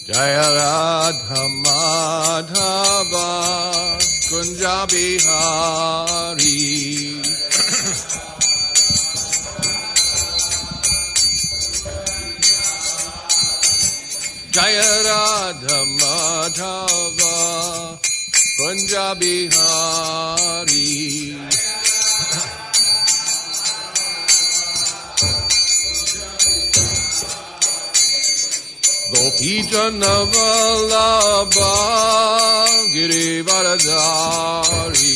Jaya Radha Madhava Kunja Bihari Jaya Radha Madhava Kunja Bihari Gopi Jana Vallabha Girivaradhari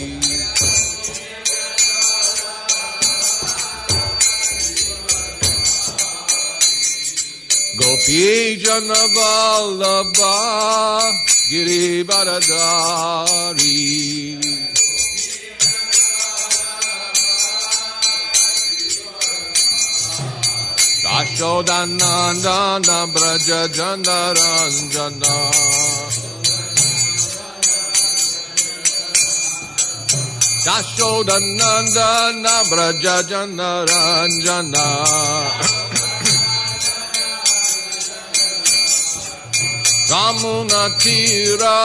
Gopi Jana Vallabha Girivaradhari Yashodanandana Braja Jandaranjana Yashodanandana Braja Jandaranjana Ramunatira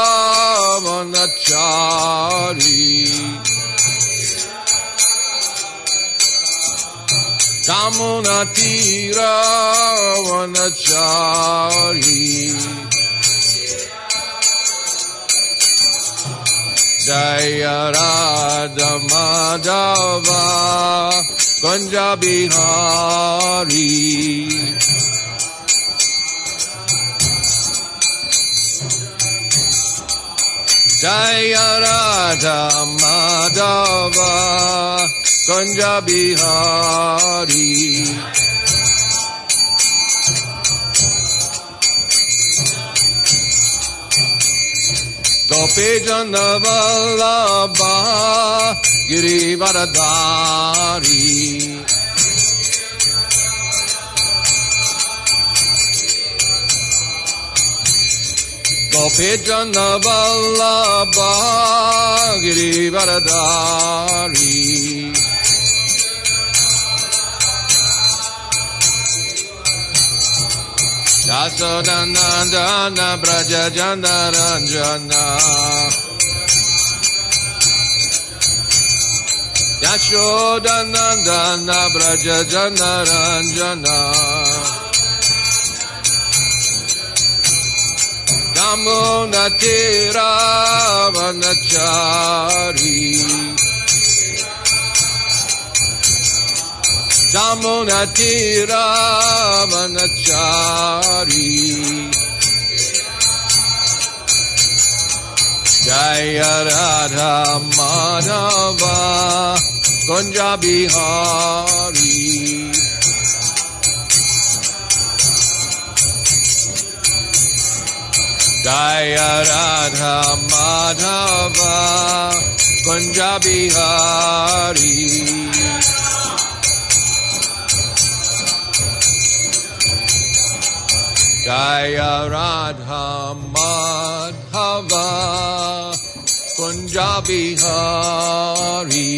Vanachari Ramunatira Vanachari Jaya Radha Madhava Kunja Bihari Jaya Radha Madhava Kunja Bihari Gopi Jana Vallabha Girivaradhari Gopi Jana Vallabha Girivaradhari Yashodanandana Braja Jandaranjana Yashodanandana Braja Jandaranjana Yamunatira Vanachari Yamunatira Vanachari Jaya Radha Madhava Kunja Bihari Jaya Radha Madhava Kunja Bihari Jaya Radha Madhava Kunja Bihari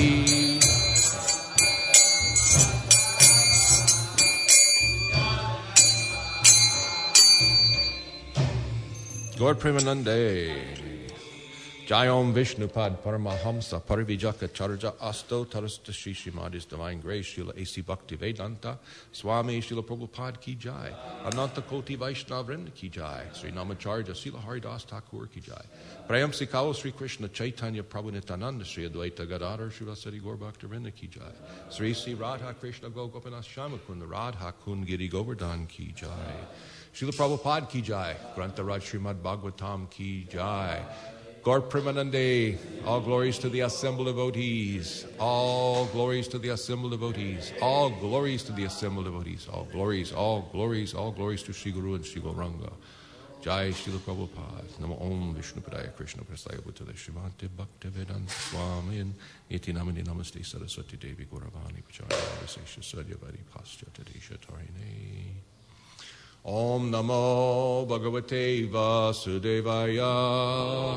Gaur Premanande Jayom Vishnupad Paramahamsa Parivijaka Charja Asto Tarasta Shri Srimadi's Divine Grace Srila A.C. Bhakti Vedanta Swami Srila Prabhupada Ki Jai Ananta Koti Vaishnava Vrinda Ki Jai Sri Namacharya Srila Haridas Thakur Ki Jai Prayam Sikao Sri Krishna Chaitanya Prabhu Nityananda Sri Advaita Gadadhar Srila Sri Gaur Bhakta Vrinda Ki Jai Sri Sri Radha Krishna Gopinath Shamakunda Radha Kund Giri Govardhan Ki Jai Srila Prabhupada Ki Jai Grantaraj Srimad Bhagavatam Ki Jai Gaur Premanande, all glories to the assembled devotees, all glories to the assembled devotees, all glories to the assembled devotees, all glories, all glories, all glories to Sri Guru and Sri Gauranga. Jai Srila Prabhupada, Namo Om Vishnu Padaya Krishna Prasaya Bhutale Srimati Bhakti Vedanta Swami Iti Namani Namaste Saraswati Devi Gauravani Pacharya Visesha Sadyavadi Pascha Tadesha Tarine. Om Namo Bhagavate Vasudevaya.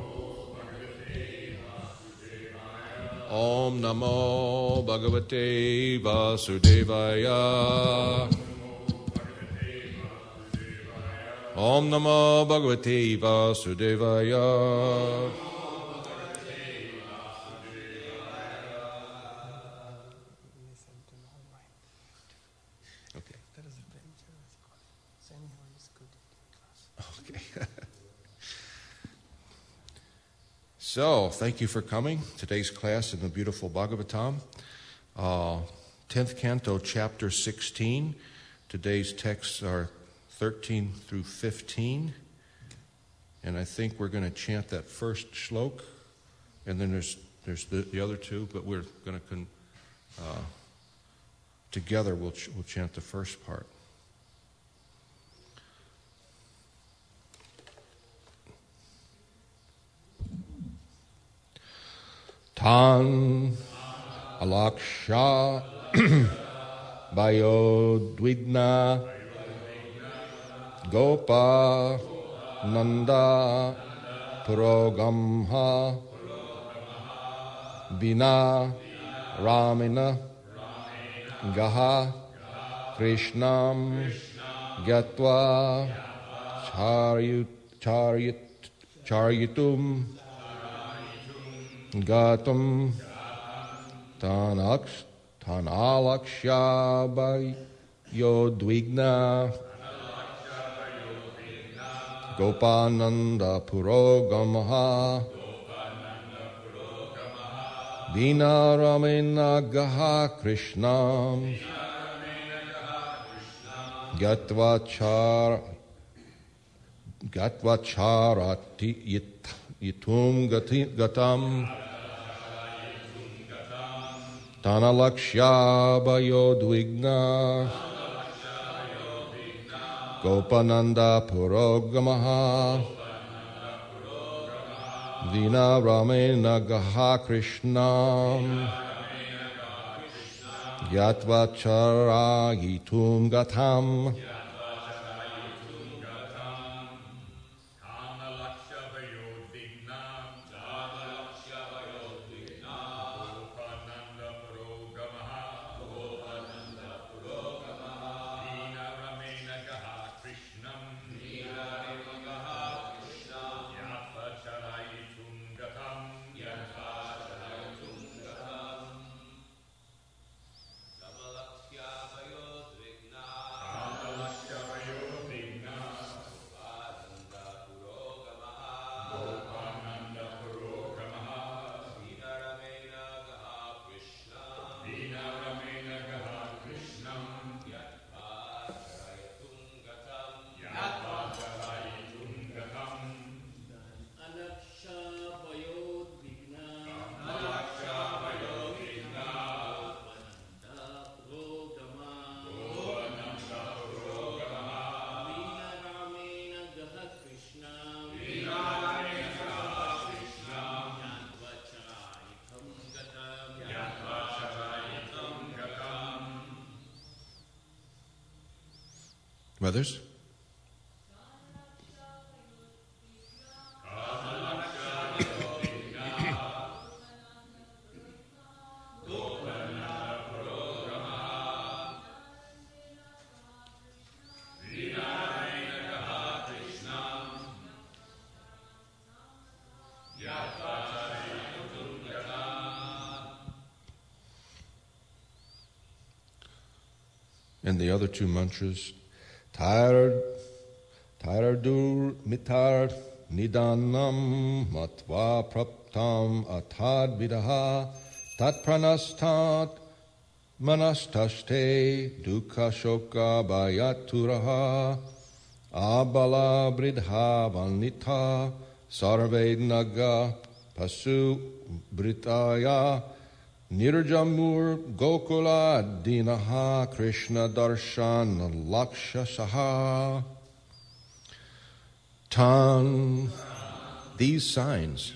Om Namo Bhagavate Vasudevaya. Om Namo Bhagavate Vasudevaya. Okay. So, thank you for coming. Today's class in the beautiful Bhagavatam, 10th Canto, Chapter 16. Today's texts are 13 through 15. And I think we're going to chant that first shlok. And then there's the other two, but we're going to, together we'll chant the first part. Tan alaksha bayodwigna gopa nanda purogamha bina ramina gaha krishnam gyatva charyitum Gatum Tanalaksha Yodwigna Gopananda Purogamaha Dina Ramena Gaha Krishnam Gatvacharati Yitum Gatam Tanalaksha Bayodwigna Gopananda Purogamaha Vina Ramena Gaha Krishnam Yatvachara Yitum Gatam Mothers? And the other two mantras, Tyrar dur mitar nidanam matva praptam atad vidaha tat pranastat manastashte dukha shoka bayaturaha abala bridha valnita sarvednaga pasu britaya Nirjamur Gokula Dinaha Krishna Darshan Laksha Saha Tan. These signs,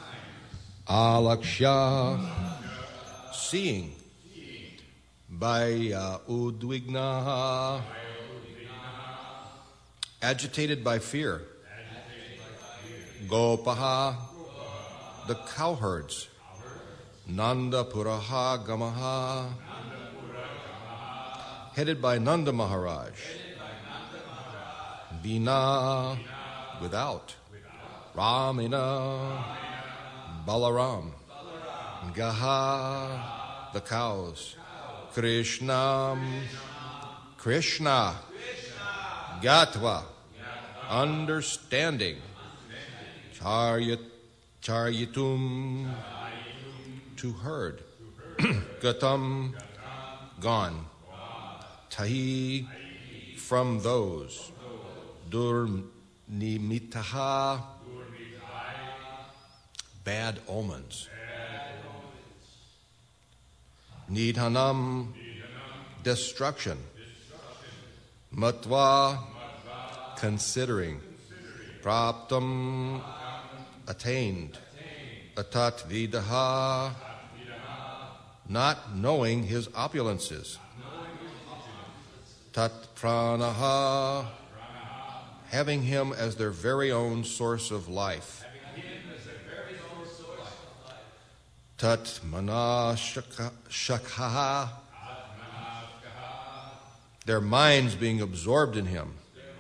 Alaksha, seeing, by Udwignaha, agitated by fear, Gopaha, the cowherds, Nanda Puraha Gamaha, headed by Nanda Maharaj, Vina, without. Ramina, Balaram. Gaha, the cows. Krishna, Gatva, understanding. Charyatum, to herd. Gatam, gone. Tahi, from those. Durnimitaha, bad omens. Nidhanam, destruction. Matva, considering. Praptam, attained. Atat vidaha, not knowing his opulences. Tat pranaha, having him as their very own source of life. Tat mana shakha, their minds being absorbed in him.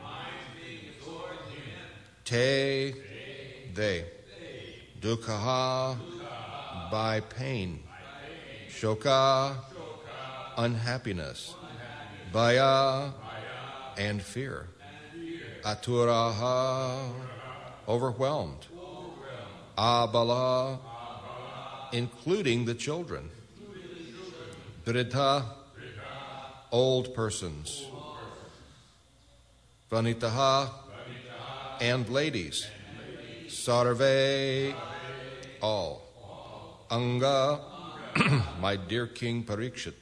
Te, they. Dukhaha, by pain. Shoka, unhappiness. Baya, and fear. Aturaha, overwhelmed. Abala, including the children. Dritha, old persons. Vanitaha, and ladies. Sarve, all. Anga, my dear King Parikshit.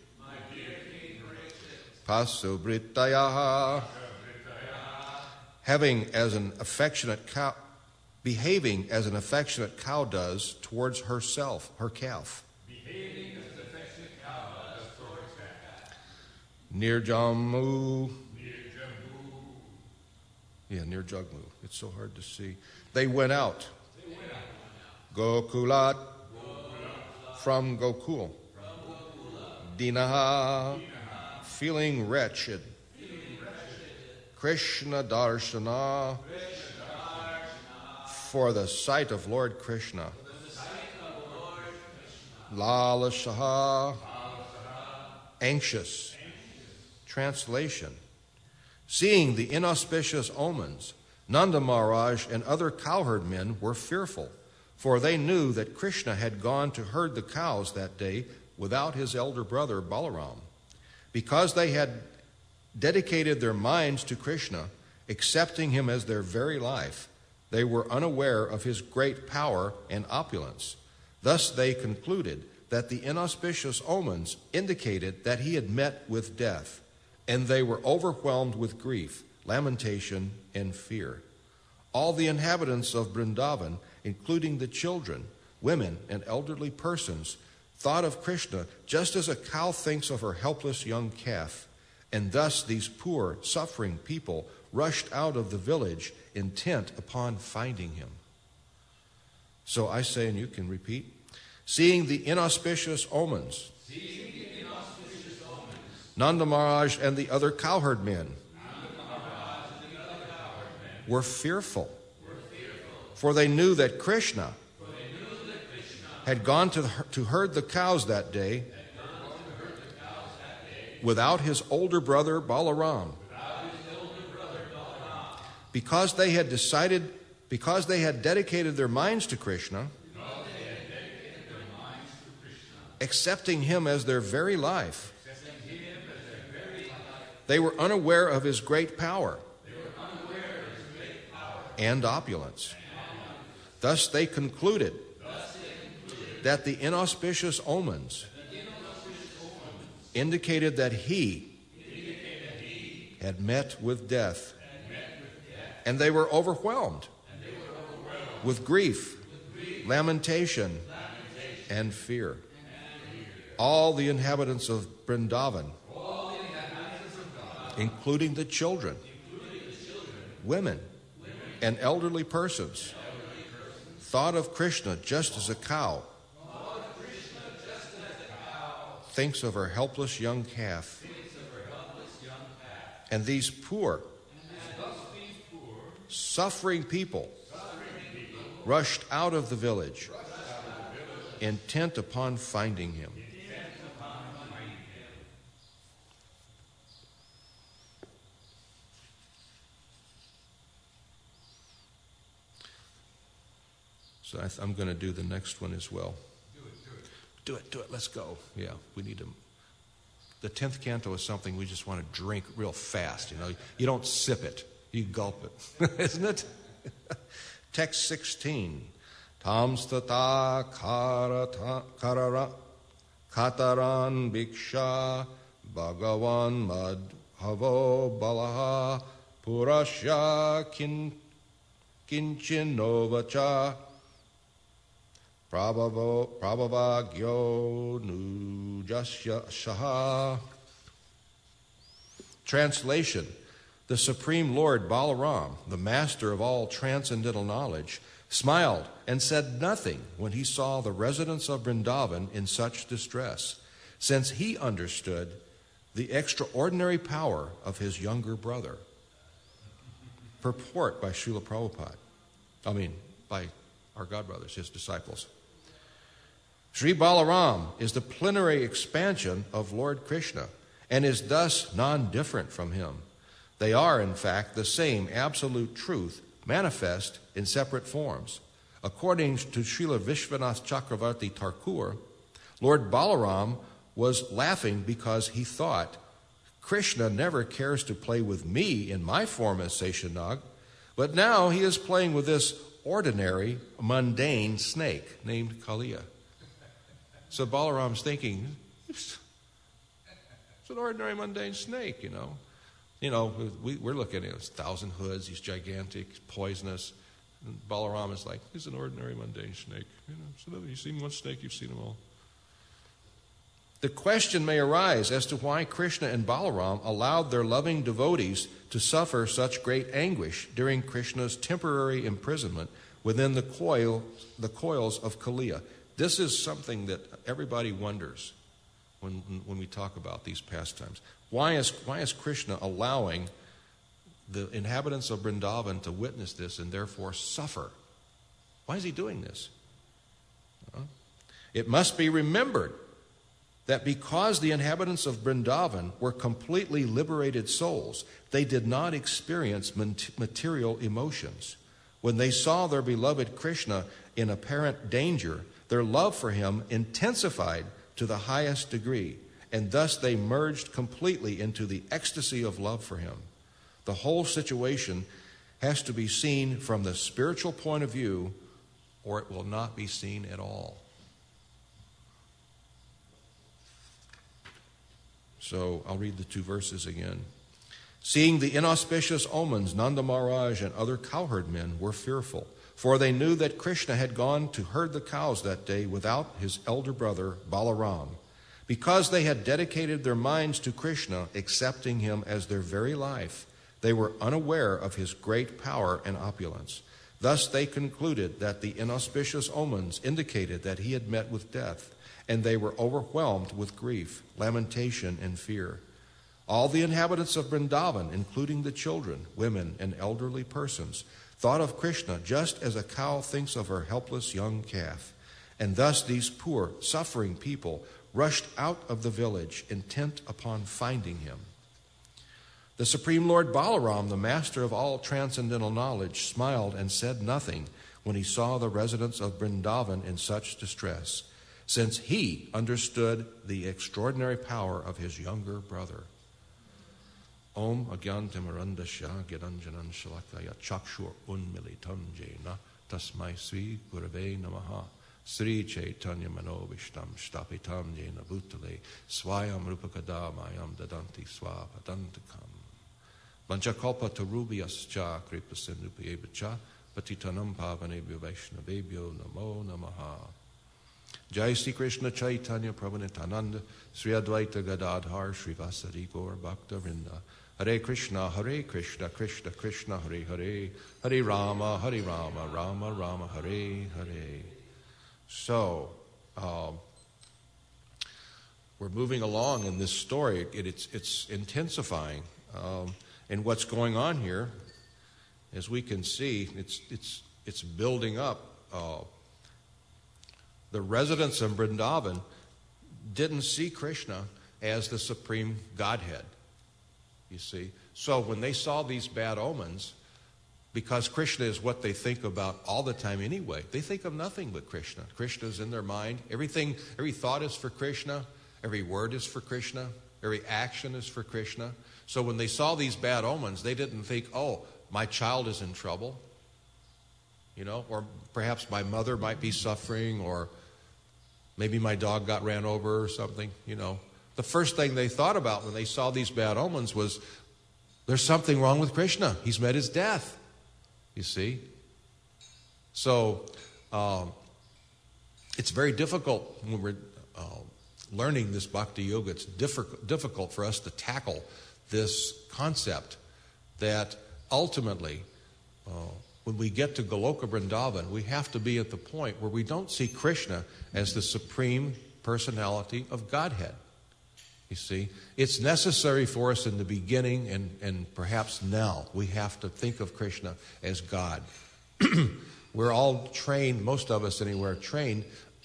Pasubhritayaha, having as an affectionate cow, behaving as an affectionate cow does towards herself, her calf. Behaving as an affectionate cow does towards her calf. Nirjamu. Yeah, Nirjagmu. It's so hard to see. They went out. Gokulat, from Gokul. Dinaha, feeling wretched. Krishna Darshana, for the sight of Lord Krishna. Lalashaha, anxious. Translation: seeing the inauspicious omens, Nanda Maharaj and other cowherd men were fearful, for they knew that Krishna had gone to herd the cows that day without his elder brother Balaram. Because they had dedicated their minds to Krishna, accepting him as their very life, they were unaware of his great power and opulence. Thus they concluded that the inauspicious omens indicated that he had met with death, and they were overwhelmed with grief, lamentation, and fear. All the inhabitants of Vrindavan, including the children, women, and elderly persons, thought of Krishna just as a cow thinks of her helpless young calf, and thus these poor, suffering people rushed out of the village intent upon finding him. So I say, and you can repeat, seeing the inauspicious omens, Nanda Maharaj and the other cowherd men were fearful, for they knew that Krishna had gone to herd the cows that day without his older brother Balaram. Because they had dedicated their minds to Krishna, accepting him as their very life, they were unaware of his great power and opulence. Thus they concluded that the inauspicious omens indicated that he had met with death, and they were overwhelmed with grief, lamentation, and fear. All the inhabitants of Vrindavan, including the children, women, and elderly persons, thought of Krishna just as a cow thinks of her helpless young calf. And these poor, suffering people rushed out of the village, intent upon finding him. So I'm going to do the next one as well. Do it. Let's go. Yeah, we need to. The 10th canto is something we just want to drink real fast. You don't sip it, you gulp it, isn't it? Text 16. Tamstata karara kataran bhiksha bhagavan madhavo balaha purasya kinchinovacha Prabhavagyo nujasya shaha. Translation: The Supreme Lord Balaram, the master of all transcendental knowledge, smiled and said nothing when he saw the residents of Vrindavan in such distress, since he understood the extraordinary power of his younger brother. Purport by Srila Prabhupada. By our godbrothers, his disciples. Sri Balaram is the plenary expansion of Lord Krishna and is thus non-different from him. They are, in fact, the same absolute truth manifest in separate forms. According to Srila Vishwanath Chakravarti Thakur, Lord Balaram was laughing because he thought, Krishna never cares to play with me in my form as Seshanag, but now he is playing with this ordinary, mundane snake named Kaliya. So Balaram's thinking, it's an ordinary, mundane snake, we're looking at 1,000 hoods, he's gigantic, poisonous. And Balaram is like, he's an ordinary, mundane snake. So you've seen one snake, you've seen them all. The question may arise as to why Krishna and Balaram allowed their loving devotees to suffer such great anguish during Krishna's temporary imprisonment within the coils of Kaliya. This is something that everybody wonders when we talk about these pastimes. Why is Krishna allowing the inhabitants of Vrindavan to witness this and therefore suffer? Why is he doing this? It must be remembered that because the inhabitants of Vrindavan were completely liberated souls, they did not experience material emotions. When they saw their beloved Krishna in apparent danger, their love for him intensified to the highest degree, and thus they merged completely into the ecstasy of love for him. The whole situation has to be seen from the spiritual point of view, or it will not be seen at all. So I'll read the 2 verses again. Seeing the inauspicious omens, Nanda Maharaj and other cowherd men were fearful, for they knew that Krishna had gone to herd the cows that day without his elder brother Balaram. Because they had dedicated their minds to Krishna, accepting him as their very life, they were unaware of his great power and opulence. Thus they concluded that the inauspicious omens indicated that he had met with death, and they were overwhelmed with grief, lamentation, and fear. All the inhabitants of Vrindavan, including the children, women, and elderly persons, thought of Krishna just as a cow thinks of her helpless young calf. And thus these poor, suffering people rushed out of the village, intent upon finding him. The Supreme Lord Balaram, the master of all transcendental knowledge, smiled and said nothing when he saw the residents of Vrindavan in such distress, since he understood the extraordinary power of his younger brother. Om Agyantimarandasya Giranjanan Shalakaya Chakshur Unmilitam Jena Tasmai Sri Gurave Namaha Sri Chaitanya Manobishtam Shtapitam Jena Bhutale Swayam Rupakada Mayam Dadanti Swapadantakam Vanchakalpa Tarubiascha Kripasindupayevacha Patitanam Pavanebhyo Vaishnavebhyo Namo Namaha. Jai Sri Krishna Chaitanya Prabhu Nityananda Sri Advaita Gadadhar Sri Vasari Gaur Bhakta Vrinda. Hare Krishna Krishna Krishna Hare Hare Hare Rama Rama Rama Hare Hare. So we're moving along in this story. It's intensifying, and what's going on here as we can see, it's building up. The residents of Vrindavan didn't see Krishna as the supreme Godhead, you see. So when they saw these bad omens, because Krishna is what they think about all the time anyway, they think of nothing but Krishna. Krishna is in their mind. Every thought is for Krishna. Every word is for Krishna. Every action is for Krishna. So when they saw these bad omens, they didn't think, oh, my child is in trouble, or perhaps my mother might be suffering, or maybe my dog got ran over or something, The first thing they thought about when they saw these bad omens was, there's something wrong with Krishna. He's met his death, you see. So it's very difficult when we're learning this bhakti yoga. It's difficult for us to tackle this concept that ultimately, when we get to Goloka Vrindavan, we have to be at the point where we don't see Krishna as the supreme personality of Godhead. You see, it's necessary for us in the beginning and perhaps now we have to think of Krishna as God. We're all trained, most of us anywhere, trained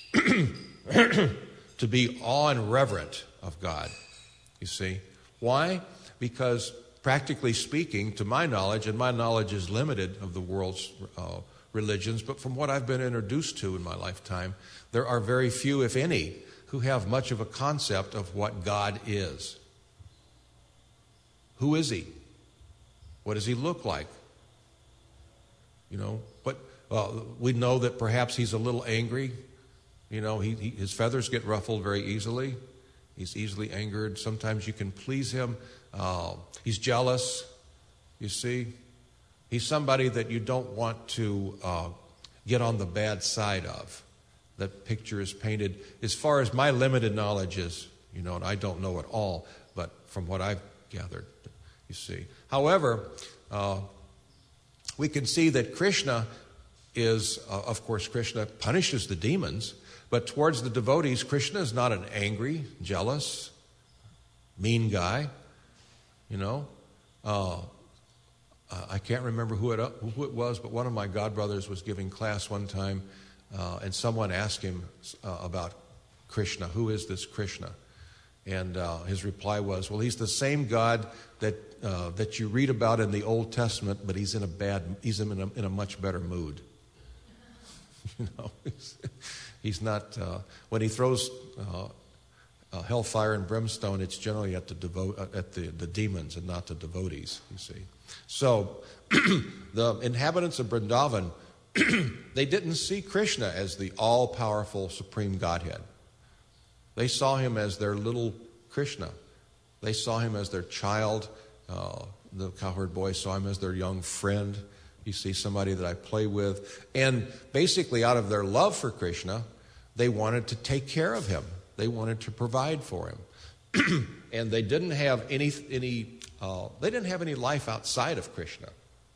to be awe and reverent of God. You see, why? Because practically speaking, to my knowledge, and my knowledge is limited of the world's religions, but from what I've been introduced to in my lifetime, there are very few, if any, who have much of a concept of what God is. Who is he? What does he look like? We know that perhaps he's a little angry. His feathers get ruffled very easily. He's easily angered. Sometimes you can please him. He's jealous, you see. He's somebody that you don't want to get on the bad side of. That picture is painted, as far as my limited knowledge is, and I don't know it all, but from what I've gathered, you see. However, we can see that Krishna is, of course, Krishna punishes the demons, but towards the devotees, Krishna is not an angry, jealous, mean guy. I can't remember who it was, but one of my godbrothers was giving class one time, and someone asked him about Krishna. Who is this Krishna? And his reply was, well, he's the same God that you read about in the Old Testament, but he's in a much better mood. He's not, when he throws hellfire and brimstone, it's generally at the demons and not the devotees, you see. So the inhabitants of Vrindavan, they didn't see Krishna as the all-powerful supreme Godhead. They saw him as their little Krishna. They saw him as their child. The cowherd boy saw him as their young friend. You see, somebody that I play with. And basically, out of their love for Krishna, they wanted to take care of him. They wanted to provide for him. And they didn't have any life outside of Krishna.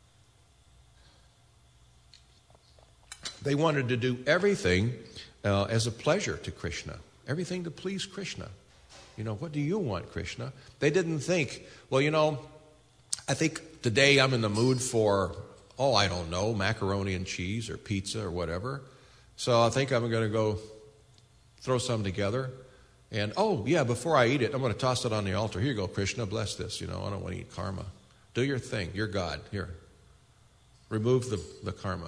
They wanted to do everything as a pleasure to Krishna. Everything to please Krishna. What do you want, Krishna? They didn't think, well, I think today I'm in the mood for, I don't know, macaroni and cheese or pizza or whatever. So I think I'm going to go throw some together. And, before I eat it, I'm going to toss it on the altar. Here you go, Krishna, bless this. I don't want to eat karma. Do your thing. You're God. Here. Remove the karma.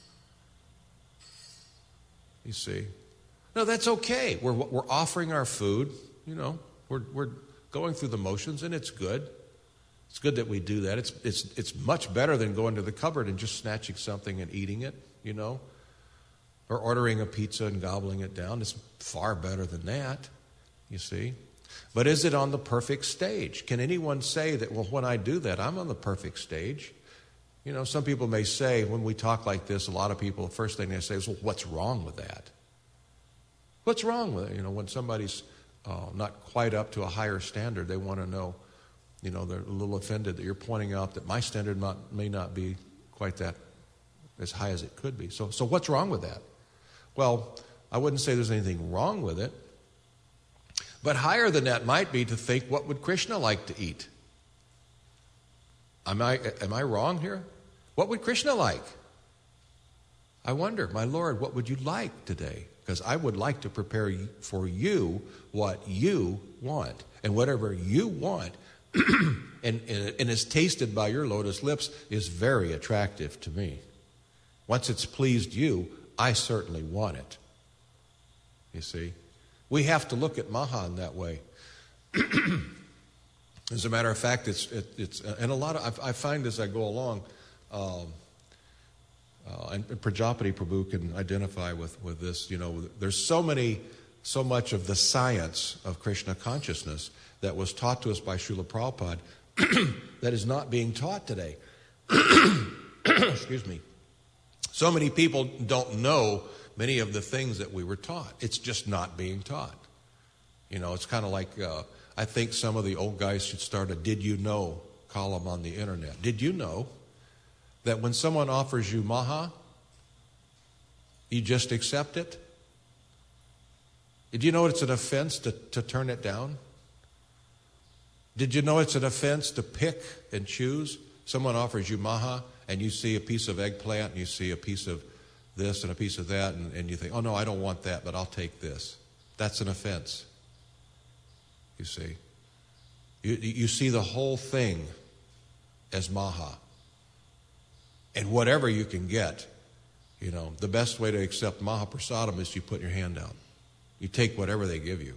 You see? No, that's okay. We're offering our food. We're going through the motions, and it's good. It's good that we do that. It's much better than going to the cupboard and just snatching something and eating it, or ordering a pizza and gobbling it down. It's far better than that, you see. But is it on the perfect stage? Can anyone say that, well, when I do that, I'm on the perfect stage? Some people may say, when we talk like this, a lot of people, the first thing they say is, well, what's wrong with that? What's wrong with it? When somebody's not quite up to a higher standard, they want to know, they're a little offended that you're pointing out that my standard may not be quite that as high as it could be. So what's wrong with that? Well, I wouldn't say there's anything wrong with it. But higher than that might be to think, what would Krishna like to eat? Am I wrong here? What would Krishna like? I wonder, my Lord, what would you like today? Because I would like to prepare for you what you want. And whatever you want, and is tasted by your lotus lips, is very attractive to me. Once it's pleased you, I certainly want it. You see? We have to look at Maha in that way. As a matter of fact, it's and a lot of I find as I go along, and Prajapati Prabhu can identify with this. You know, there's so much of the science of Krishna consciousness that was taught to us by Srila Prabhupada that is not being taught today. Excuse me. So many people don't know many of the things that we were taught. It's just not being taught. You know, it's kind of like, I think some of the old guys should start a "Did you know" column on the internet. Did you know that when someone offers you Maha, you just accept it? Did you know it's an offense to turn it down? Did you know it's an offense to pick and choose? Someone offers you Maha, and you see a piece of eggplant, and you see a piece of this and a piece of that, and you think, oh no, I don't want that, but I'll take this. That's an offense. You see. You see the whole thing as Maha. And whatever you can get, you know, the best way to accept Mahaprasadam is you put your hand down. You take whatever they give you.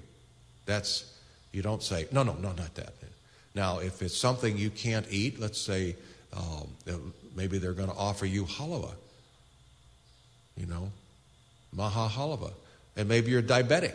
You don't say, no, not that. Now, if it's something you can't eat, let's say maybe they're going to offer you halava. You know, Maha halava. And maybe you're diabetic.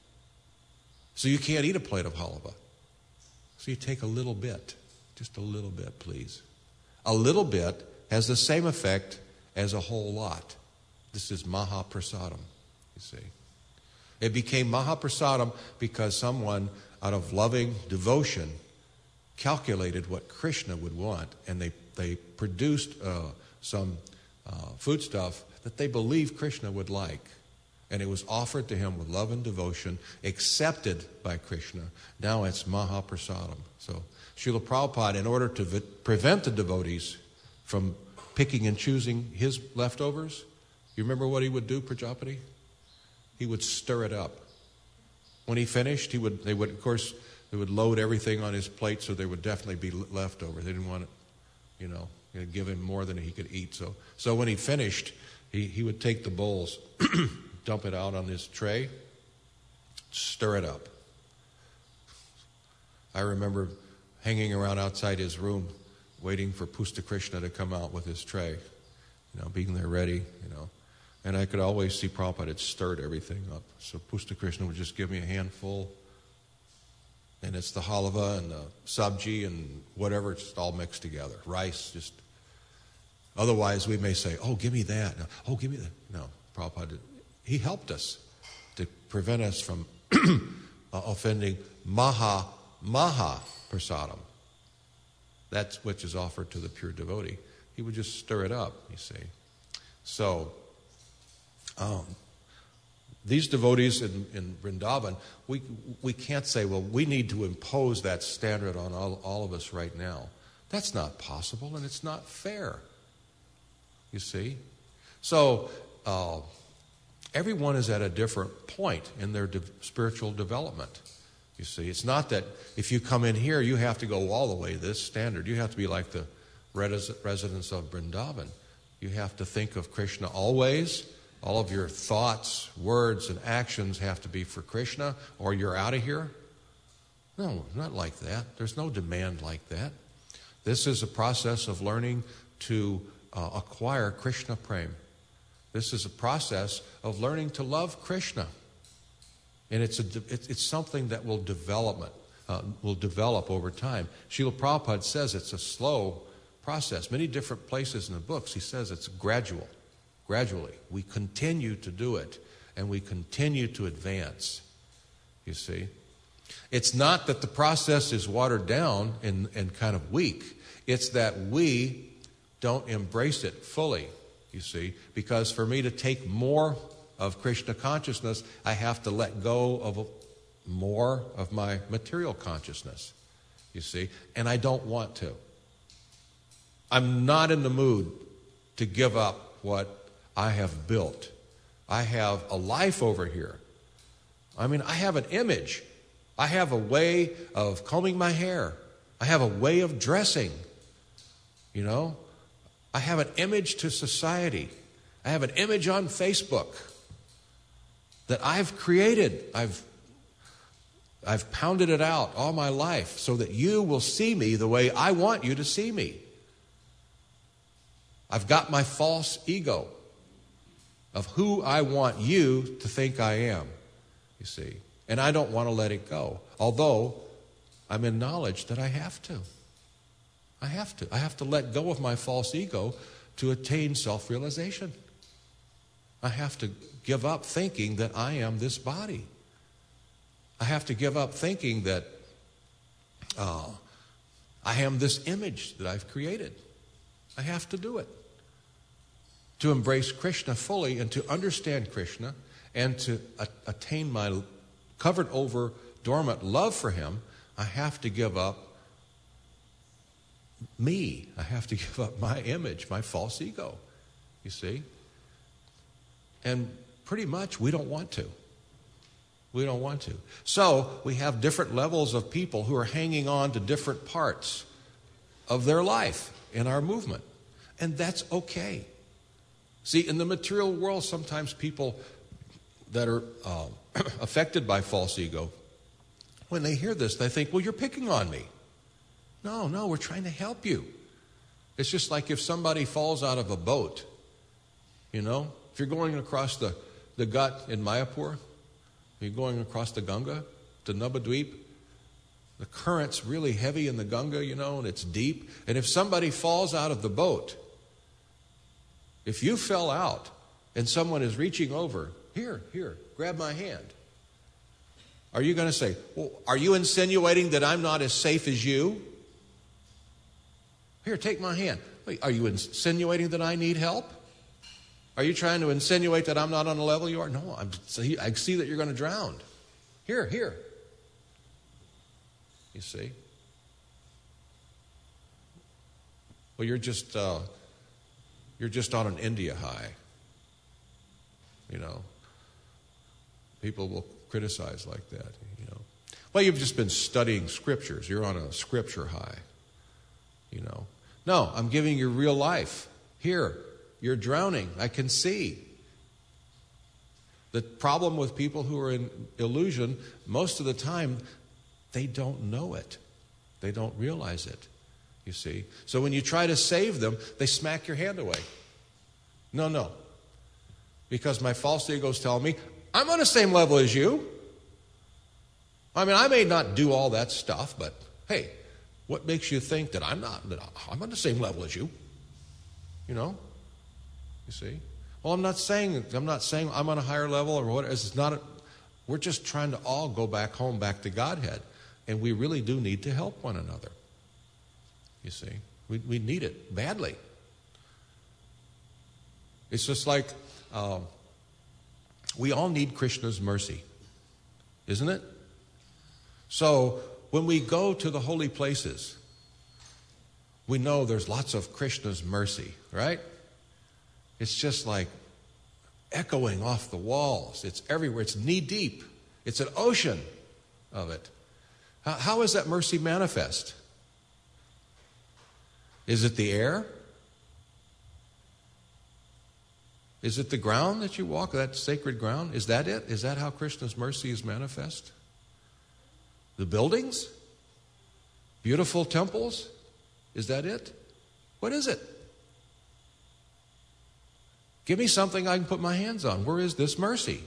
So you can't eat a plate of halava. So you take a little bit. Just a little bit, please. A little bit has the same effect as a whole lot. This is Mahaprasadam, you see. It became Mahaprasadam because someone, out of loving devotion, calculated what Krishna would want, and they produced some foodstuff that they believed Krishna would like. And it was offered to him with love and devotion, accepted by Krishna. Now it's Mahaprasadam. So Srila Prabhupada, in order to prevent the devotees from picking and choosing his leftovers, you remember what he would do, Prajapati? He would stir it up. When he finished, they would load everything on his plate, so there would definitely be leftovers. They didn't want to, give him more than he could eat. So when he finished, he would take the bowls, dump it out on his tray, stir it up. I remember hanging around outside his room, waiting for Pusta Krishna to come out with his tray, being there ready, And I could always see Prabhupada had stirred everything up. So Pusta Krishna would just give me a handful, and it's the halava and the sabji and whatever, it's all mixed together. Rice, just... Otherwise, we may say, oh, give me that. Oh, give me that. No, Prabhupada, he helped us to prevent us from offending Maha Prasadam. That's which is offered to the pure devotee. He would just stir it up, you see. So, these devotees in Vrindavan, we can't say, well, we need to impose that standard on all of us right now. That's not possible, and it's not fair. You see? So, everyone is at a different point in their spiritual development. You see? It's not that if you come in here, you have to go all the way to this standard. You have to be like the residents of Vrindavan. You have to think of Krishna always. All of your thoughts, words, and actions have to be for Krishna, or you're out of here. No, not like that. There's no demand like that. This is a process of learning to acquire Krishna Prem. This is a process of learning to love Krishna. And it's something that will develop over time. Srila Prabhupada says it's a slow process. Many different places in the books, he says it's gradually. We continue to do it, and we continue to advance, you see. It's not that the process is watered down and kind of weak. It's that we don't embrace it fully, you see. Because for me to take more of Krishna consciousness, I have to let go of more of my material consciousness, you see. And I don't want to. I'm not in the mood to give up what I have built. I have a life over here. I mean, I have an image. I have a way of combing my hair. I have a way of dressing. You know, I have an image to society. I have an image on Facebook that I've created. I've pounded it out all my life so that you will see me the way I want you to see me. I've got my false ego of who I want you to think I am, you see. And I don't want to let it go, although I'm in knowledge that I have to. I have to let go of my false ego to attain self-realization. I have to give up thinking that I am this body. I have to give up thinking that I am this image that I've created. I have to do it. To embrace Krishna fully and to understand Krishna and to attain my covered over dormant love for him, I have to give up me. I have to give up my image, my false ego, you see. And pretty much we don't want to. We don't want to. So we have different levels of people who are hanging on to different parts of their life in our movement. And that's okay. See, in the material world, sometimes people that are affected by false ego, when they hear this, they think, well, you're picking on me. No, we're trying to help you. It's just like if somebody falls out of a boat, you know, if you're going across the Ghat in Mayapur, you're going across the Ganga to Navadvip, the current's really heavy in the Ganga, you know, and it's deep. And if somebody falls out of the boat, if you fell out and someone is reaching over, here, grab my hand. Are you going to say, well, are you insinuating that I'm not as safe as you? Here, take my hand. Are you insinuating that I need help? Are you trying to insinuate that I'm not on the level you are? No, I see that you're going to drown. Here. You see? Well, you're just on an India high. You know, people will criticize like that. You know, well, you've just been studying scriptures. You're on a scripture high. You know, no, I'm giving you real life. Here, you're drowning. I can see. The problem with people who are in illusion, most of the time, they don't know it. They don't realize it. You see? So when you try to save them, they smack your hand away. No. Because my false ego's telling me, I'm on the same level as you. I mean, I may not do all that stuff, but hey, what makes you think that I'm on the same level as you? You know? You see? Well, I'm not saying I'm on a higher level or what. It's not. We're just trying to all go back home, back to Godhead. And we really do need to help one another. You see? We need it badly. It's just like we all need Krishna's mercy. Isn't it? So when we go to the holy places, we know there's lots of Krishna's mercy, right? It's just like echoing off the walls. It's everywhere. It's knee deep. It's an ocean of it. How is that mercy manifest? Is it the air? Is it the ground that you walk, that sacred ground? Is that it? Is that how Krishna's mercy is manifest? The buildings? Beautiful temples? Is that it? What is it? Give me something I can put my hands on. Where is this mercy?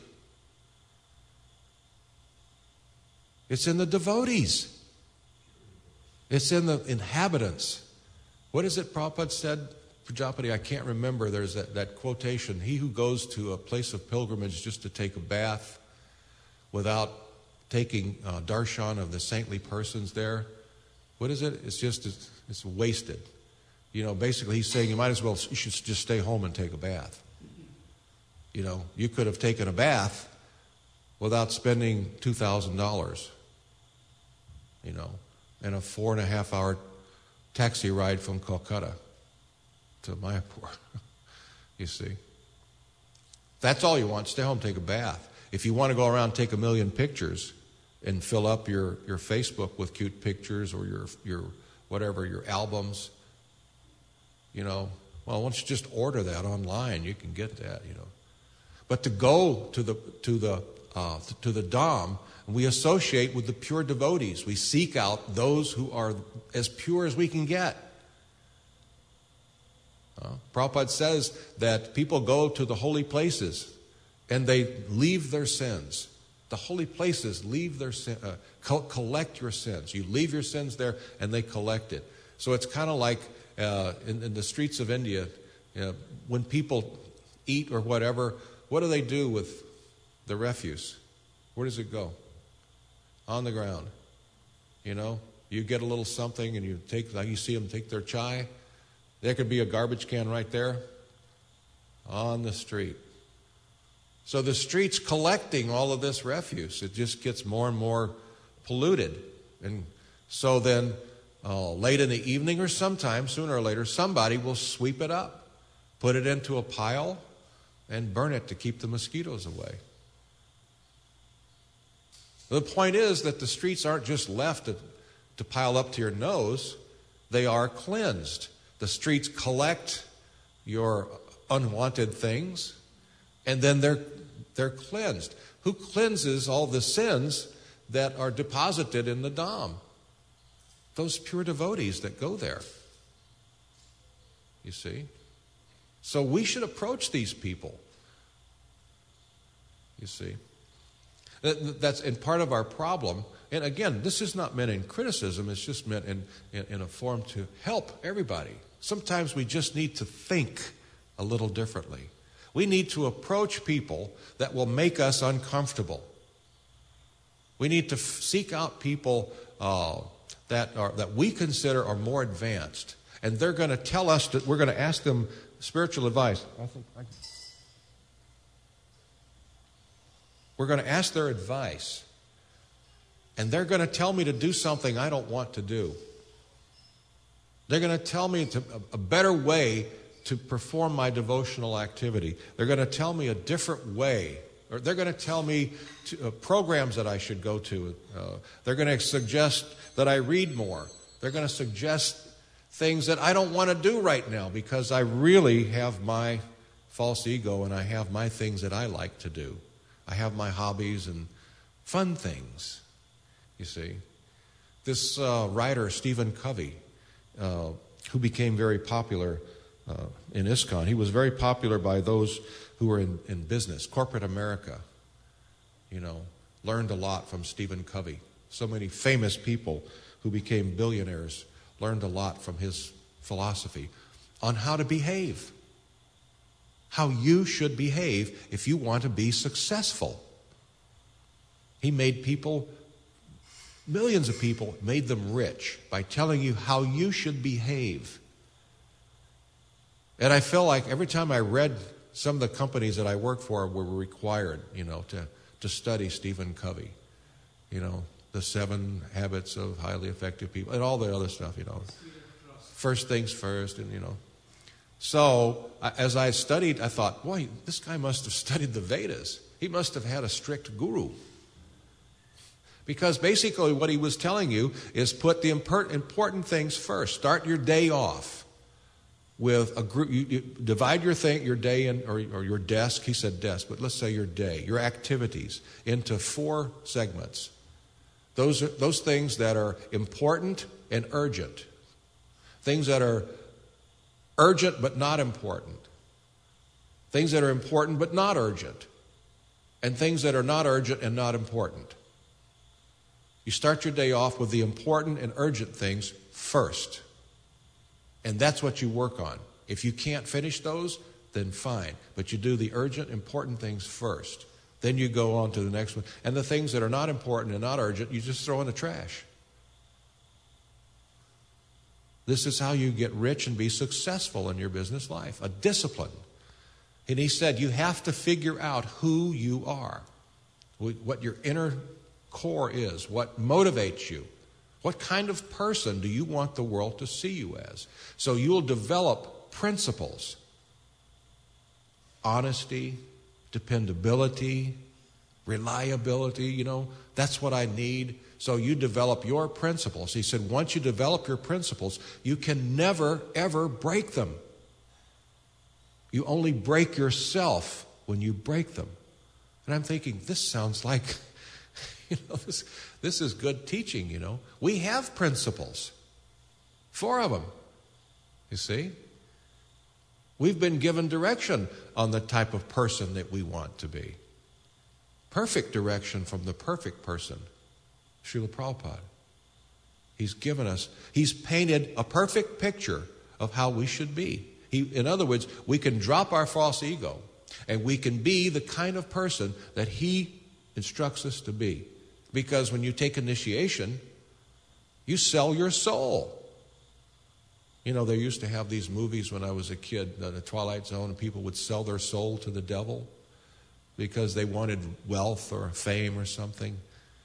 It's in the devotees. It's in the inhabitants. What is it Prabhupada said? Prajapati, I can't remember. There's that quotation. He who goes to a place of pilgrimage just to take a bath without taking darshan of the saintly persons there, what is it? It's wasted. You know, basically he's saying you should just stay home and take a bath. You know, you could have taken a bath without spending $2,000, you know, and a 4.5 hour taxi ride from Calcutta to Mayapur. You see? That's all you want. Stay home, take a bath. If you want to go around and take 1 million pictures and fill up your Facebook with cute pictures or your whatever, your albums, well, why don't you just order that online? You can get that, But to go to the Dham, we associate with the pure devotees. We seek out those who are as pure as we can get. Prabhupada says that people go to the holy places and they leave their sins. The holy places leave their collect your sins. You leave your sins there and they collect it. So it's kind of like in the streets of India, when people eat or whatever, what do they do with the refuse? Where does it go? On the ground. You get a little something and you see them take their chai. There could be a garbage can right there on the street. So the street's collecting all of this refuse. It just gets more and more polluted. And so then late in the evening or sometime, sooner or later, somebody will sweep it up, put it into a pile, and burn it to keep the mosquitoes away. The point is that the streets aren't just left to pile up to your nose. They are cleansed. The streets collect your unwanted things, and then they're cleansed. Who cleanses all the sins that are deposited in the Dham? Those pure devotees that go there. You see? So we should approach these people. You see? That's in part of our problem. And again, this is not meant in criticism. It's just meant in a form to help everybody. Sometimes we just need to think a little differently. We need to approach people that will make us uncomfortable. We need to seek out people that we consider are more advanced. And they're going to tell us that we're going to ask them spiritual advice. We're going to ask their advice. And they're going to tell me to do something I don't want to do. They're going to tell me a better way to perform my devotional activity. They're going to tell me a different way. Or they're going to tell me programs that I should go to. They're going to suggest that I read more. They're going to suggest things that I don't want to do right now because I really have my false ego and I have my things that I like to do. I have my hobbies and fun things, you see. This writer, Stephen Covey, who became very popular in ISKCON, he was very popular by those who were in business. Corporate America, learned a lot from Stephen Covey. So many famous people who became billionaires learned a lot from his philosophy on how to behave. How you should behave if you want to be successful. He made people, millions of people, made them rich by telling you how you should behave. And I feel like every time I read, some of the companies that I work for were required, to study Stephen Covey. The 7 Habits of Highly Effective People, and all the other stuff, First things first, and So, as I studied, I thought, boy, this guy must have studied the Vedas. He must have had a strict guru. Because basically what he was telling you is put the important things first. Start your day off with a group. You divide your day or your desk. He said desk, but let's say your day, your activities, into 4 segments. Those things that are important and urgent. Things that are urgent but not important. Things that are important but not urgent. And things that are not urgent and not important. You start your day off with the important and urgent things first. And that's what you work on. If you can't finish those, then fine. But you do the urgent, important things first. Then you go on to the next one. And the things that are not important and not urgent, you just throw in the trash. This is how you get rich and be successful in your business life. A discipline. And he said you have to figure out who you are. What your inner core is. What motivates you. What kind of person do you want the world to see you as? So you'll develop principles. honesty, dependability, reliability, that's what I need. So you develop your principles. He said, once you develop your principles, you can never, ever break them. You only break yourself when you break them. And I'm thinking, this sounds like, this is good teaching, We have principles. 4 of them. You see? We've been given direction on the type of person that we want to be. Perfect direction from the perfect person, Srila Prabhupada. He's painted a perfect picture of how we should be. In other words, we can drop our false ego and we can be the kind of person that he instructs us to be. Because when you take initiation, you sell your soul. They used to have these movies when I was a kid, The Twilight Zone, and people would sell their soul to the devil because they wanted wealth or fame or something.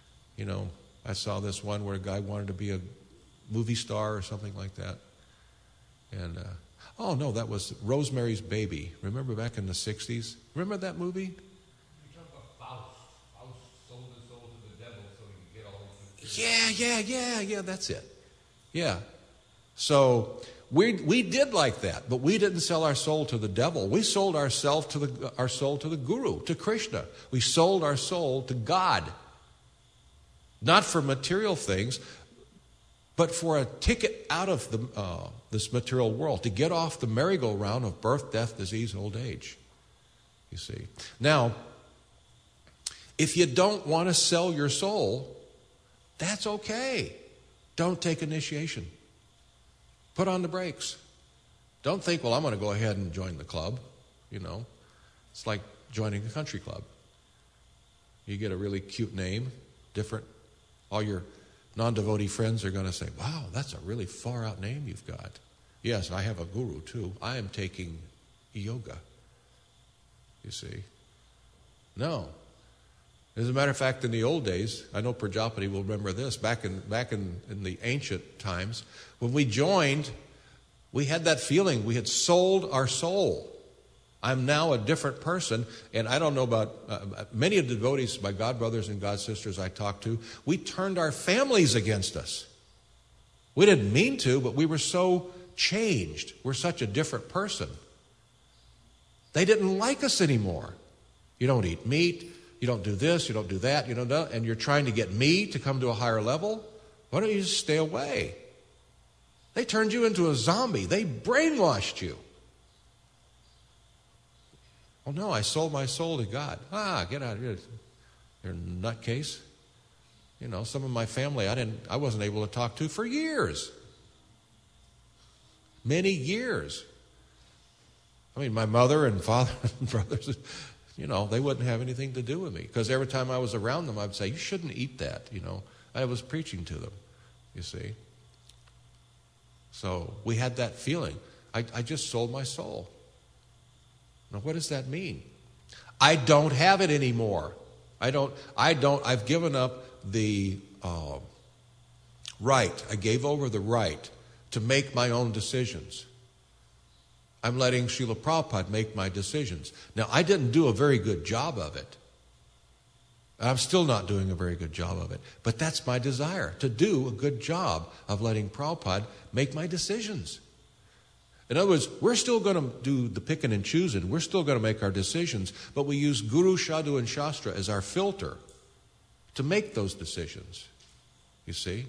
I saw this one where a guy wanted to be a movie star or something like that. And, that was Rosemary's Baby. Remember back in the 60s? Remember that movie? You talk about Faust. Faust sold his soul to the devil so he could get all his... Yeah, that's it. Yeah. So we did like that, but we didn't sell our soul to the devil. We sold our soul to the Guru, to Krishna. We sold our soul to God. Not for material things, but for a ticket out of this material world, to get off the merry-go-round of birth, death, disease, old age. You see. Now, if you don't want to sell your soul, that's okay. Don't take initiation. Put on the brakes. Don't think, I'm going to go ahead and join the club. It's like joining a country club. You get a really cute name, different. All your non-devotee friends are going to say, wow, that's a really far-out name you've got. Yes, I have a guru too. I am taking yoga. You see. No. As a matter of fact, in the old days, I know Prajapati will remember this, back in the ancient times, when we joined, we had that feeling we had sold our soul. I'm now a different person, and I don't know about many of the devotees, my God brothers and God sisters I talked to, we turned our families against us. We didn't mean to, but we were so changed. We're such a different person. They didn't like us anymore. You don't eat meat. You don't do this, you don't do that, and you're trying to get me to come to a higher level? Why don't you just stay away? They turned you into a zombie. They brainwashed you. Oh no, I sold my soul to God. Get out of here. You're a nutcase. Some of my family I wasn't able to talk to for years. Many years. My mother and father and brothers, they wouldn't have anything to do with me. Because every time I was around them, I would say, you shouldn't eat that, I was preaching to them, you see. So we had that feeling. I just sold my soul. Now, what does that mean? I don't have it anymore. I've given up the right. I gave over the right to make my own decisions. I'm letting Srila Prabhupada make my decisions. Now, I didn't do a very good job of it. I'm still not doing a very good job of it. But that's my desire, to do a good job of letting Prabhupada make my decisions. In other words, we're still going to do the picking and choosing. We're still going to make our decisions. But we use Guru, Sadhu, and Shastra as our filter to make those decisions. You see?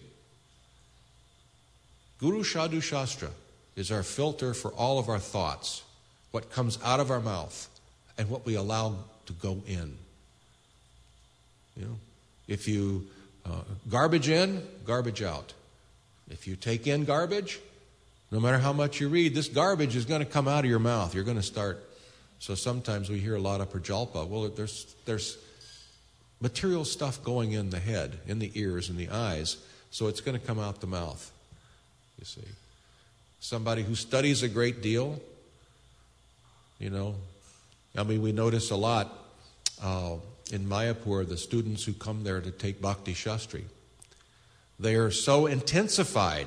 Guru, Sadhu, Shastra is our filter for all of our thoughts, what comes out of our mouth and what we allow to go in. If you garbage in, garbage out. If you take in garbage, no matter how much you read, this garbage is going to come out of your mouth. You're going to start. So sometimes we hear a lot of prajalpa. Well, there's material stuff going in the head, in the ears, in the eyes, so it's going to come out the mouth. You see. Somebody who studies a great deal, we notice a lot in Mayapur, the students who come there to take Bhakti Shastri. They are so intensified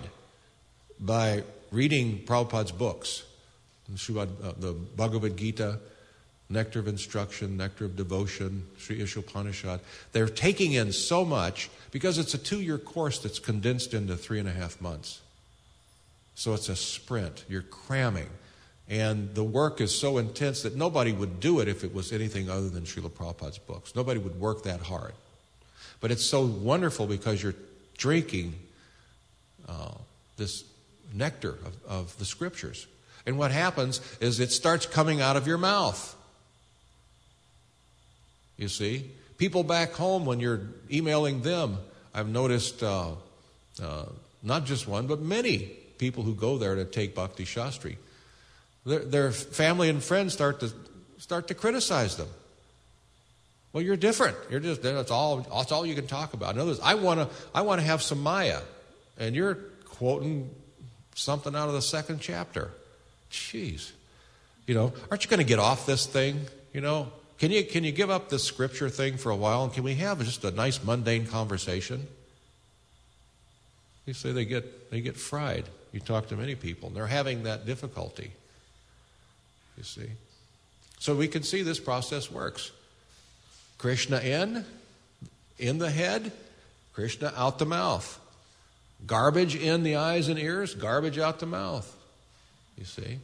by reading Prabhupada's books, the Bhagavad Gita, Nectar of Instruction, Nectar of Devotion, Sri Ishopanishad. They're taking in so much because it's a 2-year course that's condensed into 3.5 months. So it's a sprint. You're cramming. And the work is so intense that nobody would do it if it was anything other than Srila Prabhupada's books. Nobody would work that hard. But it's so wonderful because you're drinking this nectar of the scriptures. And what happens is it starts coming out of your mouth. You see? People back home, when you're emailing them, I've noticed not just one, but many people who go there to take Bhakti Shastri, their family and friends start to criticize them. Well, you're different. That's all you can talk about. In other words, I want to have some Maya, and you're quoting something out of the 2nd chapter. Jeez, aren't you going to get off this thing? Can you give up this scripture thing for a while, and can we have just a nice mundane conversation? You say they get fried. You talk to many people, and they're having that difficulty. You see, so we can see this process works. Krishna in the head, Krishna out the mouth. Garbage in the eyes and ears, garbage out the mouth. You see?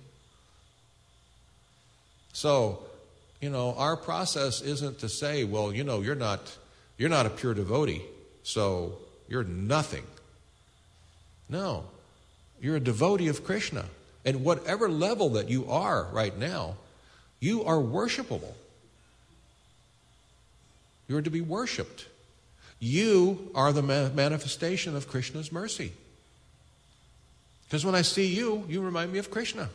So, our process isn't to say, well, you're not a pure devotee, so you're nothing. No. You're a devotee of Krishna. And whatever level that you are right now, you are worshipable. You are to be worshipped. You are the manifestation of Krishna's mercy. Because when I see you, you remind me of Krishna.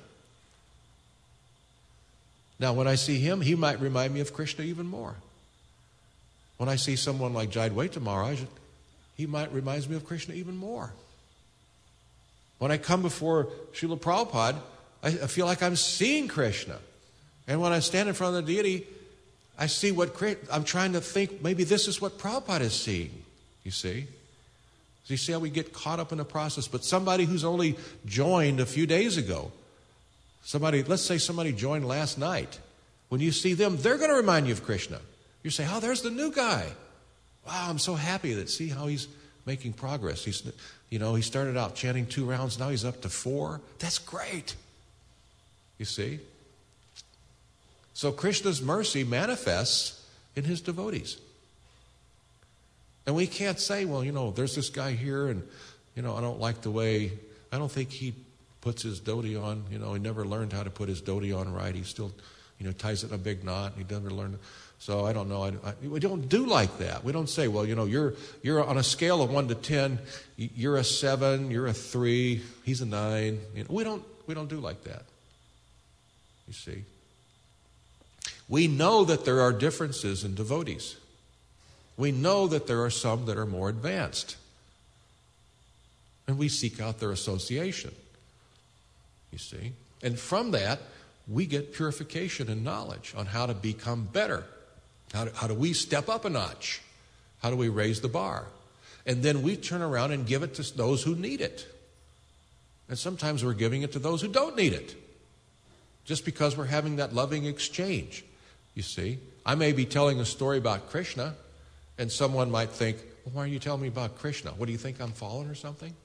Now, when I see him, he might remind me of Krishna even more. When I see someone like Jayadvaita Maharaj, he might remind me of Krishna even more. When I come before Srila Prabhupada, I feel like I'm seeing Krishna. And when I stand in front of the deity, I see I'm trying to think, maybe this is what Prabhupada is seeing, you see. So you see how we get caught up in the process. But somebody who's only joined a few days ago, let's say somebody joined last night, when you see them, they're going to remind you of Krishna. You say, oh, there's the new guy. Wow, I'm so happy that see how he's making progress. He started out chanting 2 rounds, now he's up to 4. That's great. You see? So Krishna's mercy manifests in his devotees. And we can't say, well, there's this guy here and, I don't like the way, I don't think he puts his dhoti on, he never learned how to put his dhoti on right. He still, ties it in a big knot. He never learned. So I don't know. We don't do like that. We don't say, well, you're on a scale of 1 to 10, you're a 7, you're a 3, he's a 9. We don't do like that. You see? We know that there are differences in devotees. We know that there are some that are more advanced. And we seek out their association. You see? And from that, we get purification and knowledge on how to become better. How do we step up a notch? How do we raise the bar? And then we turn around and give it to those who need it. And sometimes we're giving it to those who don't need it. Just because we're having that loving exchange. You see, I may be telling a story about Krishna, and someone might think, well, why are you telling me about Krishna? What do you think, I'm fallen or something?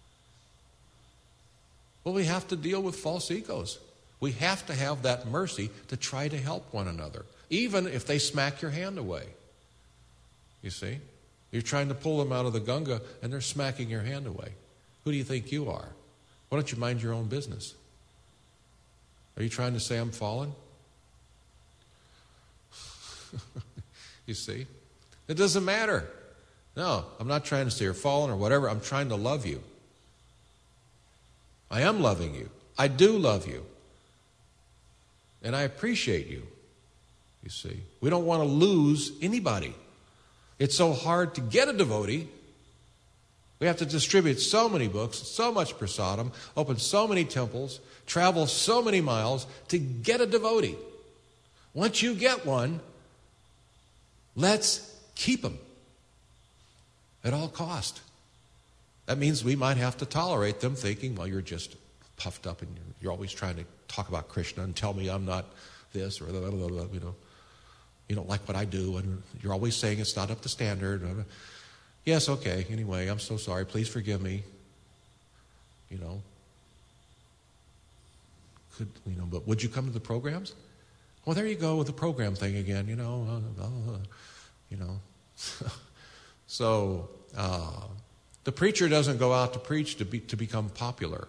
Well, we have to deal with false egos. We have to have that mercy to try to help one another, even if they smack your hand away. You see, you're trying to pull them out of the Ganga, and they're smacking your hand away. Who do you think you are? Why don't you mind your own business? Are you trying to say I'm fallen? You see? It doesn't matter. No, I'm not trying to say you're fallen or whatever. I'm trying to love you. I am loving you. I do love you. And I appreciate you. You see? We don't want to lose anybody. It's so hard to get a devotee. We have to distribute so many books, so much prasadam, open so many temples, travel so many miles to get a devotee. Once you get one, let's keep them at all cost. That means we might have to tolerate them thinking, well, you're just puffed up and you're always trying to talk about Krishna and tell me I'm not this, or you don't like what I do, and you're always saying it's not up to standard. Yes, okay, anyway, I'm so sorry. Please forgive me. But would you come to the programs? Well, there you go with the program thing again, So the preacher doesn't go out to preach to become popular.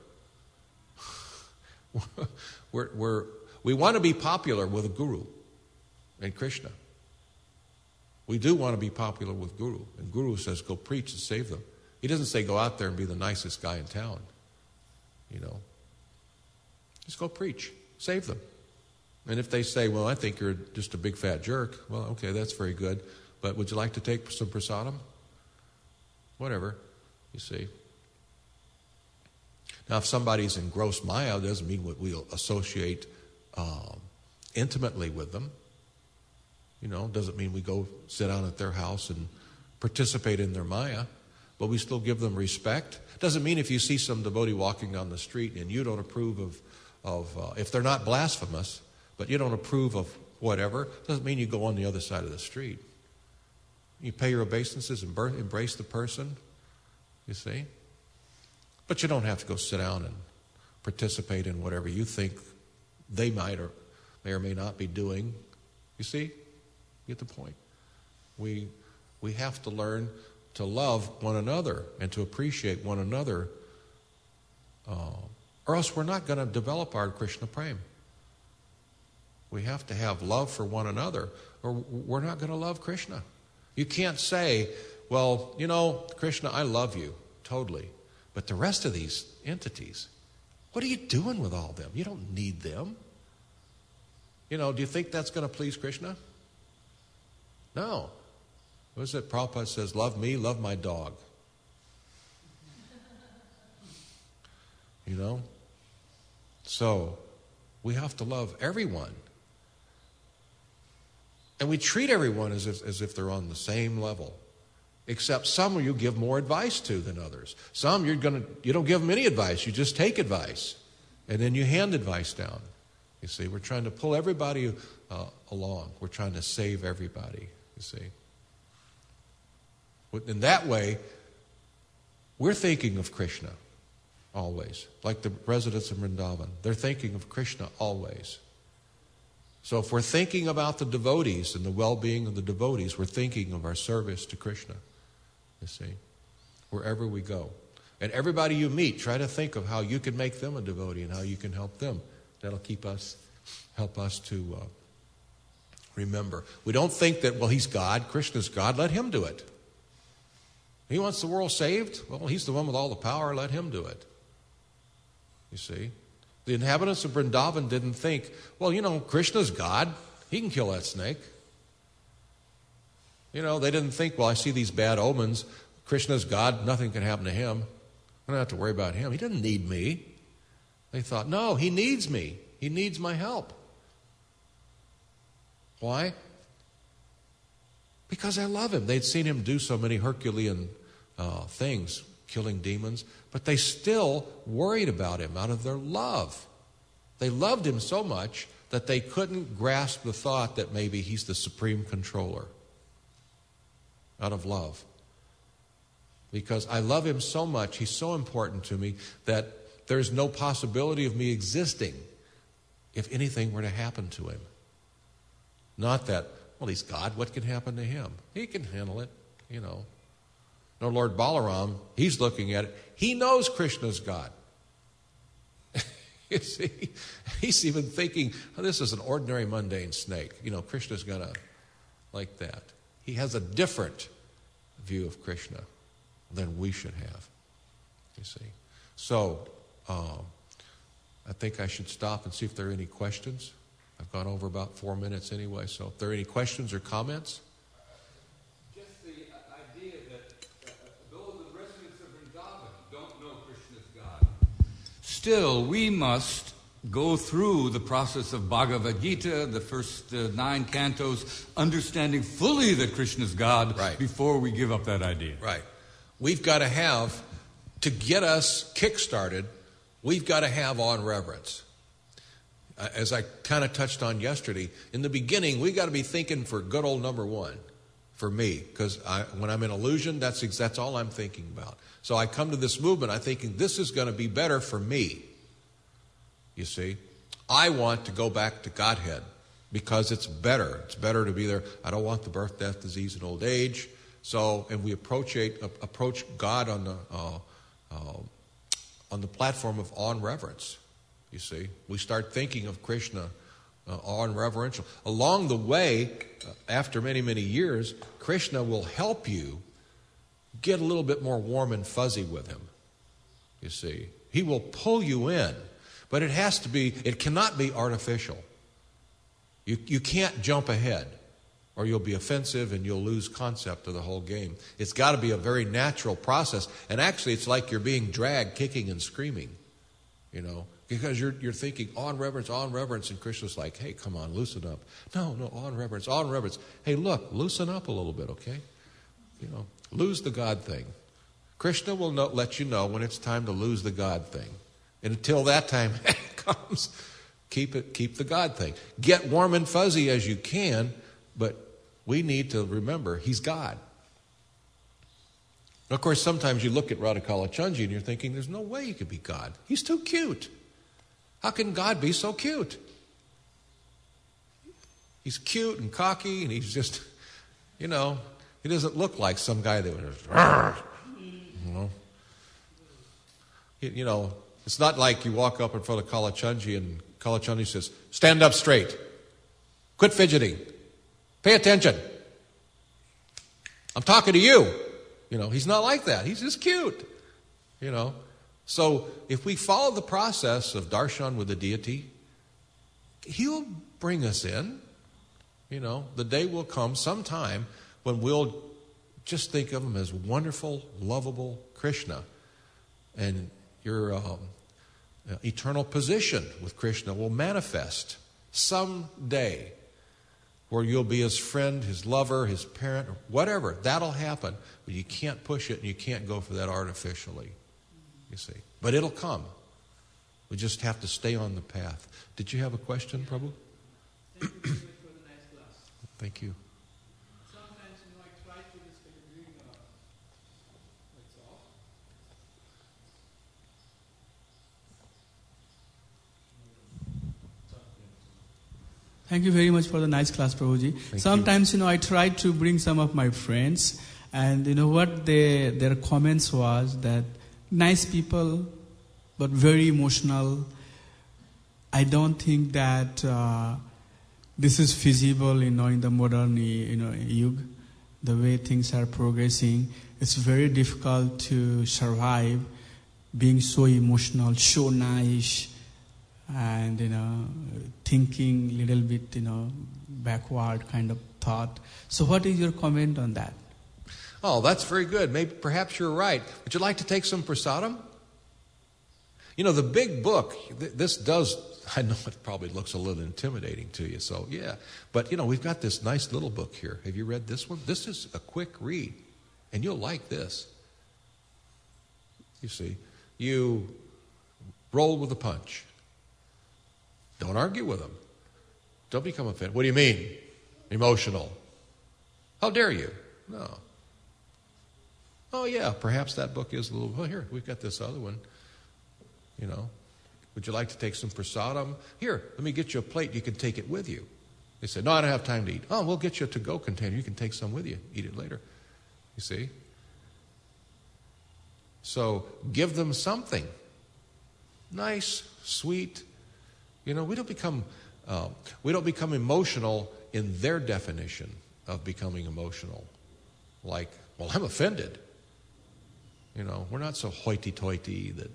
We want to be popular with a guru and Krishna. We do want to be popular with Guru. And Guru says, go preach and save them. He doesn't say go out there and be the nicest guy in town. Just go preach. Save them. And if they say, well, I think you're just a big fat jerk, well, okay, that's very good. But would you like to take some prasadam? Whatever, you see. Now, if somebody's in gross maya, it doesn't mean we'll associate intimately with them. Doesn't mean we go sit down at their house and participate in their maya, but we still give them respect. Doesn't mean if you see some devotee walking down the street and you don't approve of if they're not blasphemous, but you don't approve of whatever, doesn't mean you go on the other side of the street. You pay your obeisances and embrace the person, you see. But you don't have to go sit down and participate in whatever you think they may or may not be doing. You see? Get the point. We have to learn to love one another and to appreciate one another, or else we're not going to develop our Krishna Prem. We have to have love for one another, or we're not going to love Krishna. You can't say, well, Krishna, I love you totally, but the rest of these entities, what are you doing with all of them? You don't need them. Do you think that's going to please Krishna? No. What is it? Prabhupada says, love me, love my dog. So we have to love everyone. And we treat everyone as if they're on the same level. Except some you give more advice to than others. Some you don't give them any advice, you just take advice. And then you hand advice down. You see, we're trying to pull everybody along. We're trying to save everybody, you see. In that way, we're thinking of Krishna always. Like the residents of Vrindavan, they're thinking of Krishna always. So if we're thinking about the devotees and the well-being of the devotees, we're thinking of our service to Krishna, you see, wherever we go. And everybody you meet, try to think of how you can make them a devotee and how you can help them. That'll help us to remember. We don't think that, well, he's God, Krishna's God, let him do it. He wants the world saved? Well, he's the one with all the power, let him do it. You see? The inhabitants of Vrindavan didn't think, well, Krishna's God, he can kill that snake. They didn't think, well, I see these bad omens, Krishna's God, nothing can happen to him. I don't have to worry about him. He doesn't need me. They thought, no, he needs me. He needs my help. Why? Because I love him. They'd seen him do so many Herculean things, killing demons, but they still worried about him out of their love. They loved him so much that they couldn't grasp the thought that maybe he's the supreme controller out of love. Because I love him so much, he's so important to me that there's no possibility of me existing if anything were to happen to him. Not that, well, he's God, what can happen to him? He can handle it, No, Lord Balaram, he's looking at it. He knows Krishna's God. You see, he's even thinking, this is an ordinary mundane snake. Krishna's going to like that. He has a different view of Krishna than we should have, you see. So, I think I should stop and see if there are any questions. I've gone over about 4 minutes anyway, so if there are any questions or comments. Just the idea that though the residents of Vrindavan don't know Krishna's God, still we must go through the process of Bhagavad Gita, the first 9 cantos, understanding fully that Krishna's God, right, before we give up that idea. Right. We've got to have, to get us kick-started, we've got to have on reverence. As I kind of touched on yesterday, in the beginning, we got to be thinking for good old number one, for me, because when I'm in illusion, that's all I'm thinking about. So I come to this movement, I'm thinking this is going to be better for me. You see, I want to go back to Godhead because it's better. It's better to be there. I don't want the birth, death, disease, and old age. So, and we approach God on the platform of awe and reverence. You see, we start thinking of Krishna awe and reverential. Along the way, after many, many years, Krishna will help you get a little bit more warm and fuzzy with him. You see, he will pull you in, but it cannot be artificial. You can't jump ahead, or you'll be offensive and you'll lose concept of the whole game. It's got to be a very natural process, and actually, it's like you're being dragged, kicking and screaming, because you're thinking awe and reverence, and Krishna's like, hey, come on, loosen up. No, awe and reverence. Hey, look, loosen up a little bit, okay? Lose the God thing. Krishna will let you know when it's time to lose the God thing. And until that time comes, keep the God thing. Get warm and fuzzy as you can, but we need to remember He's God. And of course, sometimes you look at Radha Kalachandji and you're thinking, there's no way He could be God. He's too cute. How can God be so cute? He's cute and cocky, and he's just, he doesn't look like some guy that would just, it's not like you walk up in front of Kalachandji and Kalachandji says, stand up straight. Quit fidgeting. Pay attention. I'm talking to you. He's not like that. He's just cute. So if we follow the process of darshan with the deity, He'll bring us in. The day will come sometime when we'll just think of Him as wonderful, lovable Krishna. And your eternal position with Krishna will manifest someday, where you'll be His friend, His lover, His parent, or whatever. That'll happen, but you can't push it and you can't go for that artificially, you see. But it'll come. We just have to stay on the path. Did you have a question, Prabhu? Thank you very much for the nice class. Thank you. Sometimes, I try to just doing that's all. Thank you very much for the nice class, Prabhuji. Sometimes, I try to bring some of my friends, and what their comments was that nice people, but very emotional. I don't think that this is feasible, in the modern, yuga, the way things are progressing. It's very difficult to survive being so emotional, so nice, and thinking a little bit backward kind of thought. So what is your comment on that? Oh, that's very good. Perhaps you're right. Would you like to take some prasadam? The big book, this does, I know it probably looks a little intimidating to you, so yeah. But, we've got this nice little book here. Have you read this one? This is a quick read, and you'll like this. You see, you roll with the punch. Don't argue with them. Don't become offended. What do you mean? Emotional. How dare you? No. Oh, yeah, perhaps that book is a little, well, here, we've got this other one. Would you like to take some prasadam? Here, let me get you a plate. You can take it with you. They said, no, I don't have time to eat. Oh, we'll get you a to-go container. You can take some with you. Eat it later. You see? So give them something. Nice, sweet. We don't become emotional in their definition of becoming emotional. Like, well, I'm offended. We're not so hoity-toity that,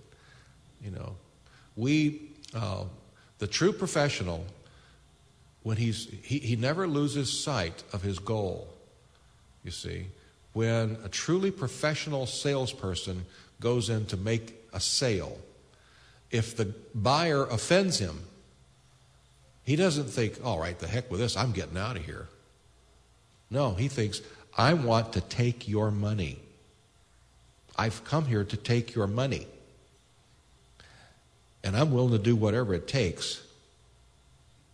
the true professional, when he never loses sight of his goal, you see. When a truly professional salesperson goes in to make a sale, if the buyer offends him, he doesn't think, all right, the heck with this, I'm getting out of here. No, he thinks, I want to take your money. I've come here to take your money. And I'm willing to do whatever it takes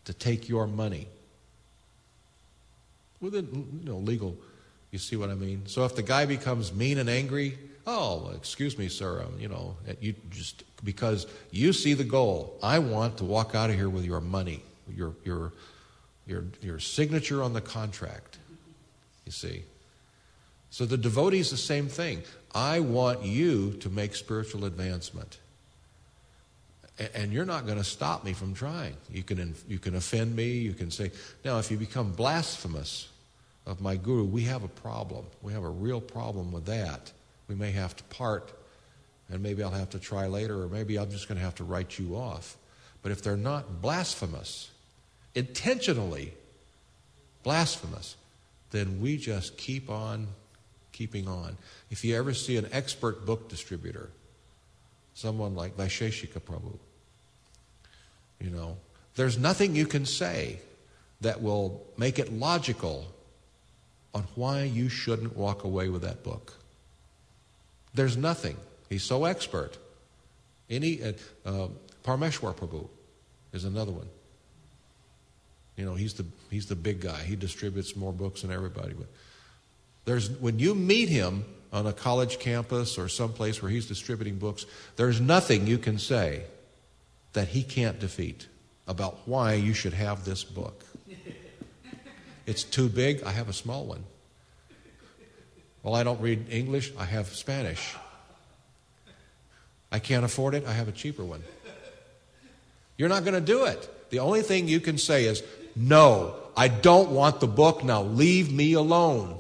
to take your money. Within, legal, you see what I mean? So if the guy becomes mean and angry, oh, excuse me, sir, you just, because you see the goal. I want to walk out of here with your money, your signature on the contract, you see. So the devotee is the same thing. I want you to make spiritual advancement. And you're not going to stop me from trying. You can offend me. You can say, now if you become blasphemous of my guru, we have a problem. We have a real problem with that. We may have to part, and maybe I'll have to try later, or maybe I'm just going to have to write you off. But if they're not blasphemous, intentionally blasphemous, then we just keep on keeping on. If you ever see an expert book distributor, someone like Vaisheshika Prabhu, there's nothing you can say that will make it logical on why you shouldn't walk away with that book. There's nothing. He's so expert. Parmeshwar Prabhu is another one. He's the big guy. He distributes more books than everybody. But when you meet him on a college campus or someplace where he's distributing books, there's nothing you can say that he can't defeat about why you should have this book. It's too big, I have a small one. Well, I don't read English, I have Spanish. I can't afford it, I have a cheaper one. You're not going to do it. The only thing you can say is, no, I don't want the book, now leave me alone.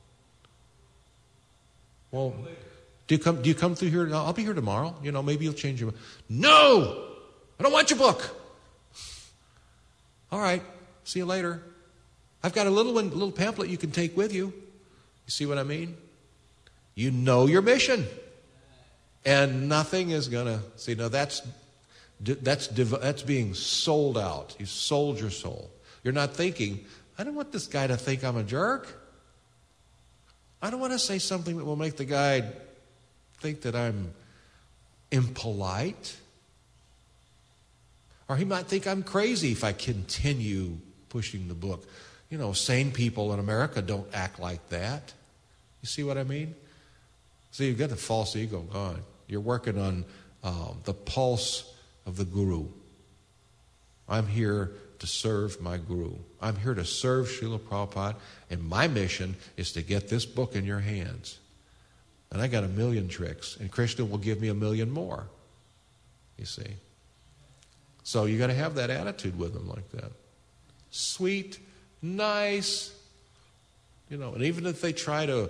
Well, do you come through here? I'll be here tomorrow. Maybe you'll change your mind. No! I don't want your book. All right, see you later. I've got a little pamphlet you can take with you. You see what I mean? You know your mission. And nothing is going to... See, now that's being sold out. You sold your soul. You're not thinking, I don't want this guy to think I'm a jerk. I don't want to say something that will make the guy think that I'm impolite. Or he might think I'm crazy if I continue pushing the book. Sane people in America don't act like that. You see what I mean? See, you've got the false ego gone. You're working on the pulse of the guru. I'm here to serve my guru. I'm here to serve Srila Prabhupada, and my mission is to get this book in your hands. And I got 1,000,000 tricks, and Krishna will give me 1,000,000 more. You see? So you got to have that attitude with them like that. Sweet, nice, and even if they try to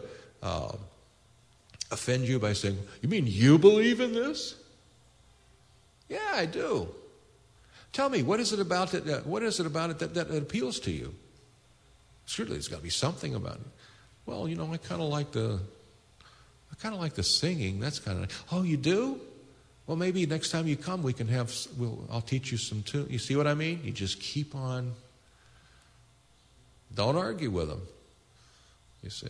offend you by saying, you mean you believe in this? Yeah, I do. Tell me, what is it about it that appeals to you? Surely there's got to be something about it. Well, I kind of like the singing. That's kind of, oh, you do? Well, maybe next time you come, I'll teach you some tune. You see what I mean? You just keep on. Don't argue with them. You see.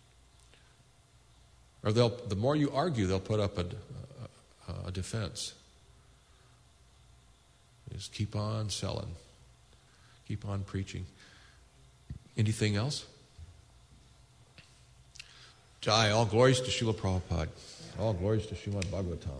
Or the more you argue, they'll put up a defense. Just keep on selling. Keep on preaching. Anything else? Jai, all glories to Srila Prabhupada. All glories to Srimad Bhagavatam.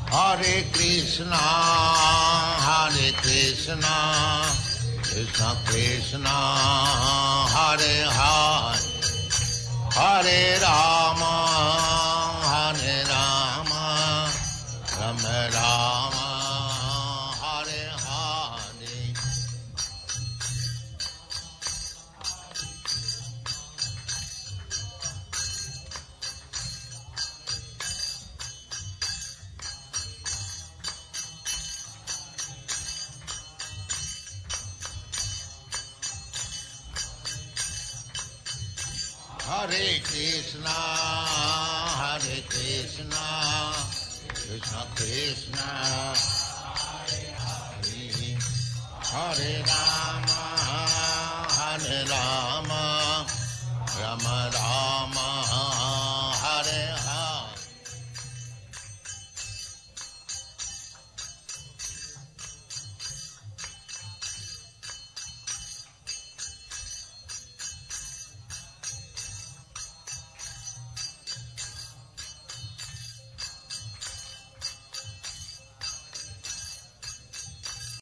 Hare Krishna, Krishna Krishna, Hare Hare, Hare Rama, Rama Rama, Hare Hare. Hare Krishna, Krishna Krishna, Hare Rama,